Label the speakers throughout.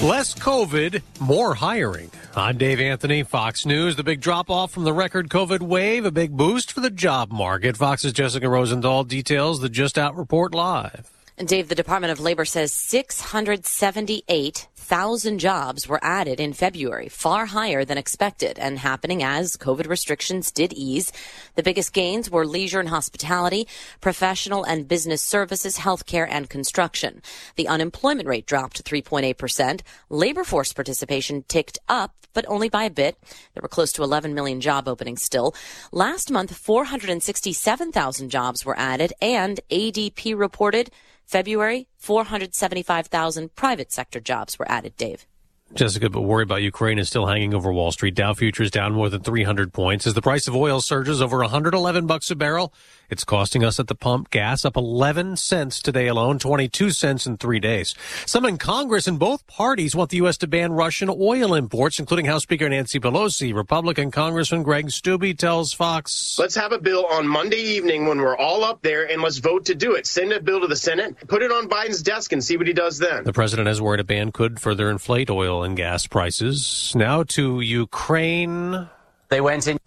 Speaker 1: Less COVID, more hiring. I'm Dave Anthony, Fox News. The big drop-off from the record COVID wave, a big boost for the job market. Fox's Jessica Rosendahl details the Just Out report live.
Speaker 2: And Dave, the Department of Labor says 678,000 jobs were added in February, far higher than expected and happening as COVID restrictions did ease. The biggest gains were leisure and hospitality, professional and business services, healthcare, and construction. The unemployment rate dropped to 3.8%. Labor force participation ticked up, but only by a bit. There were close to 11 million job openings still. Last month, 467,000 jobs were added, and ADP reported February, 475,000 private sector jobs were added, Dave.
Speaker 1: Jessica, but worry about Ukraine is still hanging over Wall Street. Dow futures down more than 300 points as the price of oil surges over $111 a barrel. It's costing us at the pump. Gas up 11 cents today alone, 22 cents in 3 days. Some in Congress and both parties want the U.S. to ban Russian oil imports, including House Speaker Nancy Pelosi. Republican Congressman Greg Steube tells Fox,
Speaker 3: let's have a bill on Monday evening when we're all up there and let's vote to do it. Send a bill to the Senate, put it on Biden's desk and see what he does then.
Speaker 1: The president has worried a ban could further inflate oil and gas prices. Now to Ukraine.
Speaker 4: They went in.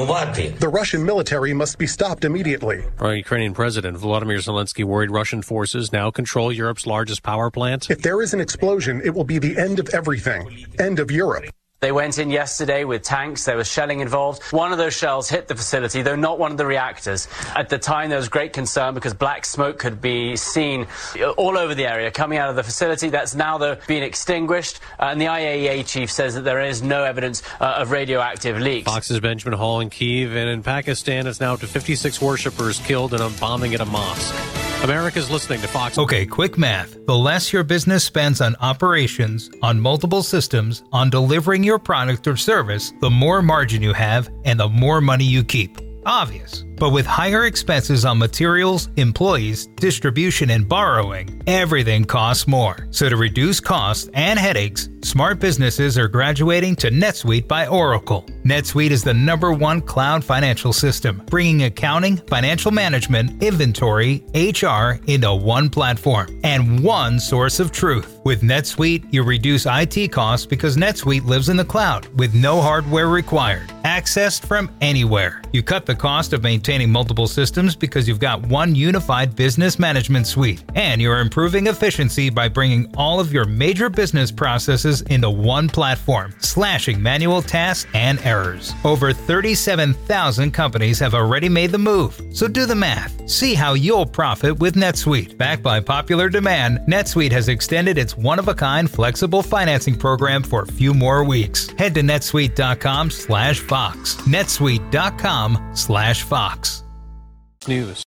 Speaker 5: The Russian military must be stopped immediately.
Speaker 1: Our Ukrainian President Volodymyr Zelensky worried Russian forces now control Europe's largest power plant.
Speaker 5: If there is an explosion, it will be the end of everything. End of Europe.
Speaker 4: They went in yesterday with tanks. There was shelling involved. One of those shells hit the facility, though not one of the reactors. At the time, there was great concern because black smoke could be seen all over the area coming out of the facility. That's now, though, been extinguished. And the IAEA chief says that there is no evidence of radioactive leaks.
Speaker 1: Fox's Benjamin Hall in Kyiv. And in Pakistan, it's now up to 56 worshippers killed in a bombing at a mosque. America's listening to Fox.
Speaker 6: Okay, quick math. The less your business spends on operations, on multiple systems, on delivering your product or service, the more margin you have and the more money you keep. Obvious. But with higher expenses on materials, employees, distribution, and borrowing, everything costs more. So to reduce costs and headaches, smart businesses are graduating to NetSuite by Oracle. NetSuite is the #1 cloud financial system, bringing accounting, financial management, inventory, HR into one platform and one source of truth. With NetSuite, you reduce IT costs because NetSuite lives in the cloud with no hardware required, accessed from anywhere. You cut the cost of maintaining multiple systems because you've got one unified business management suite, and you're improving efficiency by bringing all of your major business processes into one platform, slashing manual tasks and errors. Over 37,000 companies have already made the move, so do the math. See how you'll profit with NetSuite. Backed by popular demand, NetSuite has extended its one-of-a-kind flexible financing program for a few more weeks. Head to netsuite.com/Fox. netsuite.com/Fox.
Speaker 1: News.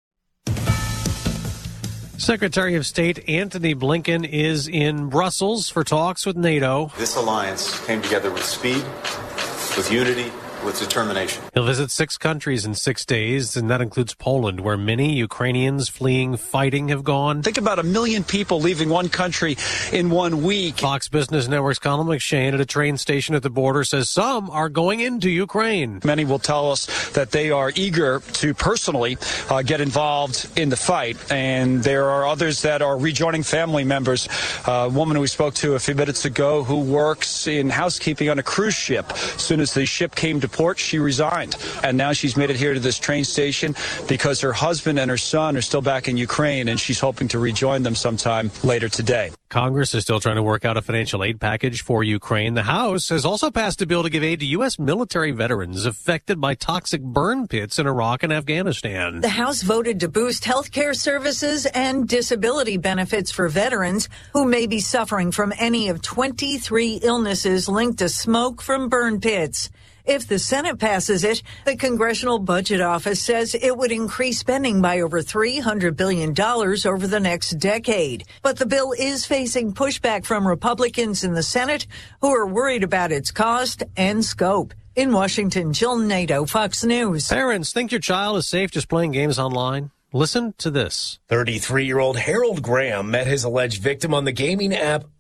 Speaker 1: Secretary of State Antony Blinken is in Brussels for talks with NATO.
Speaker 7: This alliance came together with speed, with unity, with determination.
Speaker 1: He'll visit 6 countries in 6 days, and that includes Poland, where many Ukrainians fleeing fighting have gone.
Speaker 8: Think about 1 million people leaving one country in 1 week.
Speaker 1: Fox Business Network's Colin McShane at a train station at the border says some are going into Ukraine.
Speaker 8: Many will tell us that they are eager to personally get involved in the fight, and there are others that are rejoining family members. A woman we spoke to a few minutes ago who works in housekeeping on a cruise ship. As soon as the ship came to port, she resigned, and now she's made it here to this train station because her husband and her son are still back in Ukraine, and she's hoping to rejoin them sometime later today.
Speaker 1: Congress is still trying to work out a financial aid package for Ukraine. The House has also passed a bill to give aid to U.S. military veterans affected by toxic burn pits in Iraq and Afghanistan.
Speaker 9: The House voted to boost health care services and disability benefits for veterans who may be suffering from any of 23 illnesses linked to smoke from burn pits. If the Senate passes it, the Congressional Budget Office says it would increase spending by over $300 billion over the next decade. But the bill is facing pushback from Republicans in the Senate who are worried about its cost and scope. In Washington, Jill Nato, Fox News.
Speaker 1: Parents, think your child is safe just playing games online? Listen to this.
Speaker 10: 33-year-old Harold Graham met his alleged victim on the gaming app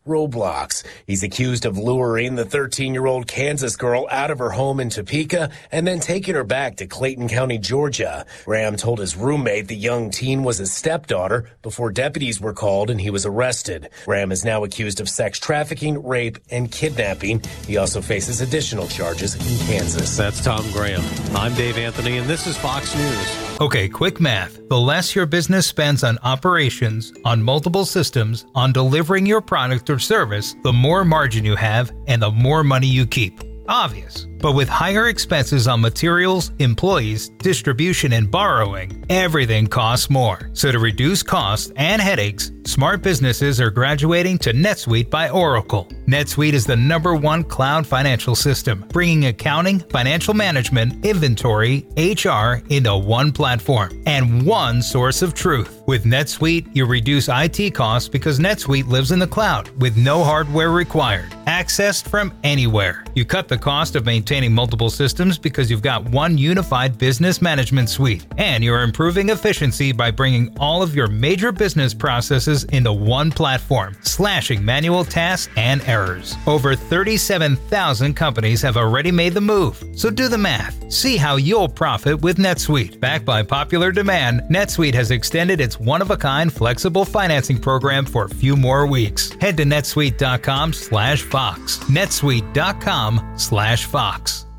Speaker 10: Roblox. He's accused of luring the 13-year-old Kansas girl out of her home in Topeka and then taking her back to Clayton County, Georgia. Graham told his roommate the young teen was his stepdaughter before deputies were called and he was arrested. Graham is now accused of sex trafficking, rape, and kidnapping. He also faces additional charges in Kansas.
Speaker 1: That's Tom Graham. I'm Dave Anthony, and this is Fox News.
Speaker 6: Okay, quick math. The less your business spends on operations, on multiple systems, on delivering your product or service, the more margin you have and the more money you keep. Obvious. But with higher expenses on materials, employees, distribution, and borrowing, everything costs more. So to reduce costs and headaches, smart businesses are graduating to NetSuite by Oracle. NetSuite is the #1 cloud financial system, bringing accounting, financial management, inventory, HR into one platform and one source of truth. With NetSuite, you reduce IT costs because NetSuite lives in the cloud with no hardware required, accessed from anywhere. You cut the cost of maintaining multiple systems because you've got one unified business management suite, and you're improving efficiency by bringing all of your major business processes into one platform, slashing manual tasks and errors. Over 37,000 companies have already made the move, so do the math. See how you'll profit with NetSuite. Backed by popular demand, NetSuite has extended its one-of-a-kind flexible financing program for a few more weeks. Head to netsuite.com/Fox. netsuite.com/Fox.